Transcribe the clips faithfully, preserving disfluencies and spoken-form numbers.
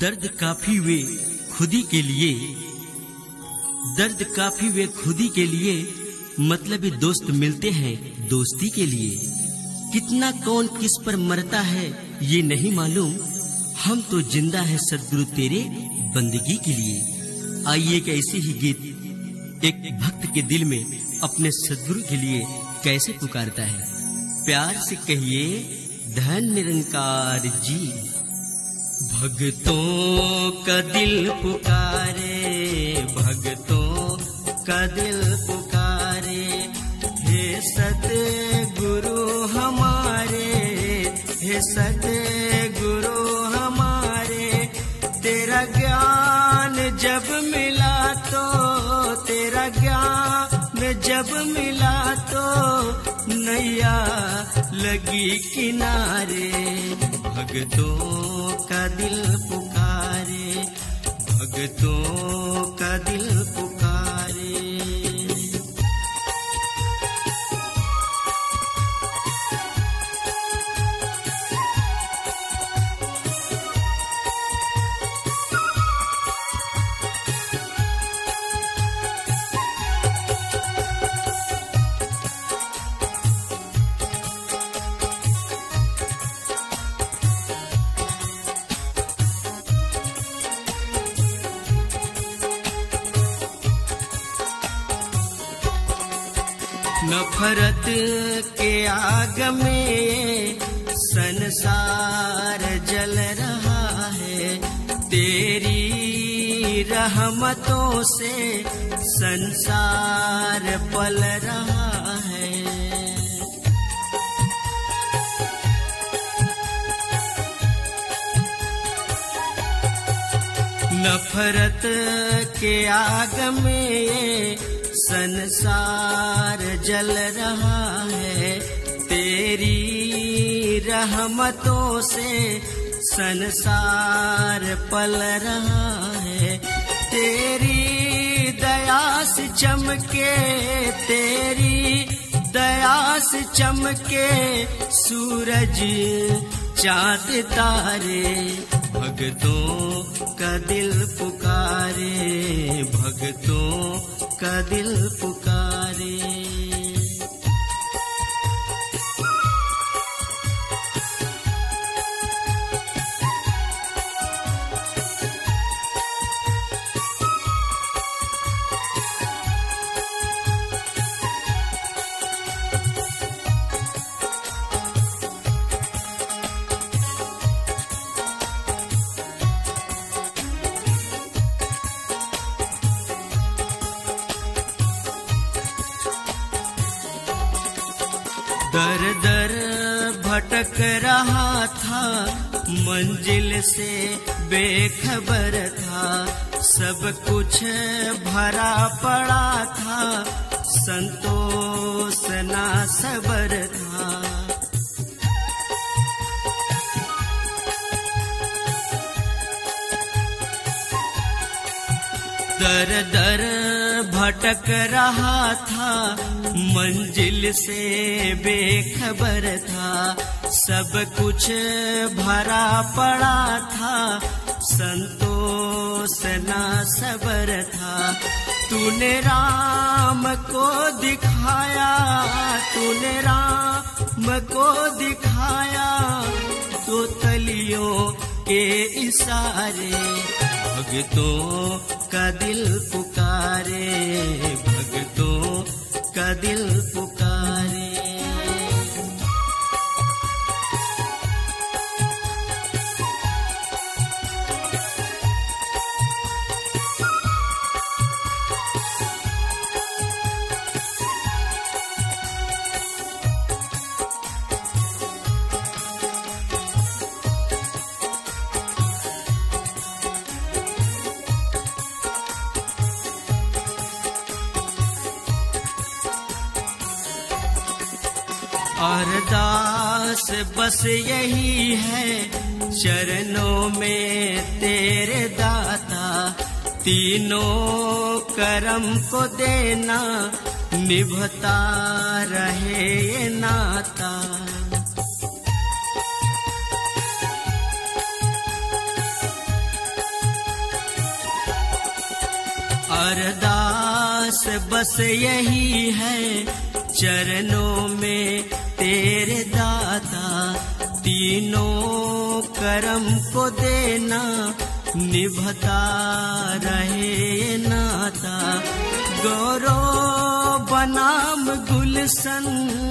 दर्द काफी वे खुदी के लिए, दर्द काफी वे खुदी के लिए, मतलबी दोस्त मिलते हैं दोस्ती के लिए। कितना कौन किस पर मरता है ये नहीं मालूम, हम तो जिंदा है सद्गुरु तेरे बंदगी के लिए। आइए एक ऐसे ही गीत एक भक्त के दिल में अपने सद्गुरु के लिए कैसे पुकारता है। प्यार से कहिए धन निरंकार जी। भक्तों का दिल पुकारे, भक्तों का दिल पुकारे, हे सतगुरु हमारे, हे सतगुरु हमारे। तेरा ज्ञान जब मिला तो, तेरा ज्ञान जब मिला तो नैया लगी किनारे। भक्तों का दिल पुकारे, भक्तों का दिल पुकारे। नफरत के आग में संसार जल रहा है, तेरी रहमतों से संसार पल रहा है। नफरत के आग में संसार जल रहा है, तेरी रहमतों से संसार पल रहा है। तेरी दया से चमके, तेरी दया से चमके सूरज चाँद तारे। भक्तों का दिल पुकारे, भक्तों का दिल पुकारे। दर दर भटक रहा था, मंजिल से बेखबर था, सब कुछ भरा पड़ा था, संतोष ना सबर था। दर दर भटक रहा था, मंजिल से बेखबर था, सब कुछ भरा पड़ा था, संतोष ना सबर था। तूने राम को दिखाया, तूने राम को दिखाया, तो तलियों के इशारे। भक्तों का दिल पुकारे, भक्तों का दिल पुकारे। अरदास बस यही है चरणों में तेरे दाता, तीनों करम को देना निभता रहे ये नाता। अरदास बस यही है चरणों में तेरे दाता, तीनों कर्म को देना निभता रहे नाता। गौरव बनाम गुलशन,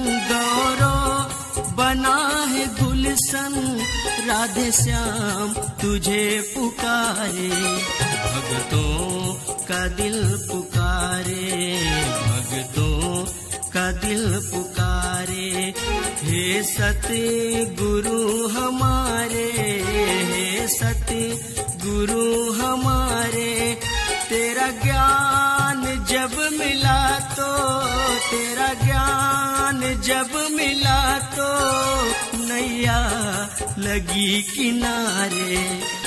गौरव बना है गुलशन, राधे श्याम तुझे पुकारे, भक्तों का दिल पुकारे, भक्तों का दिल पुकारे। हे सत्य गुरु हमारे, हे सत्य गुरु हमारे, तेरा ज्ञान जब मिला तो, तेरा ज्ञान जब मिला तो नैया लगी किनारे।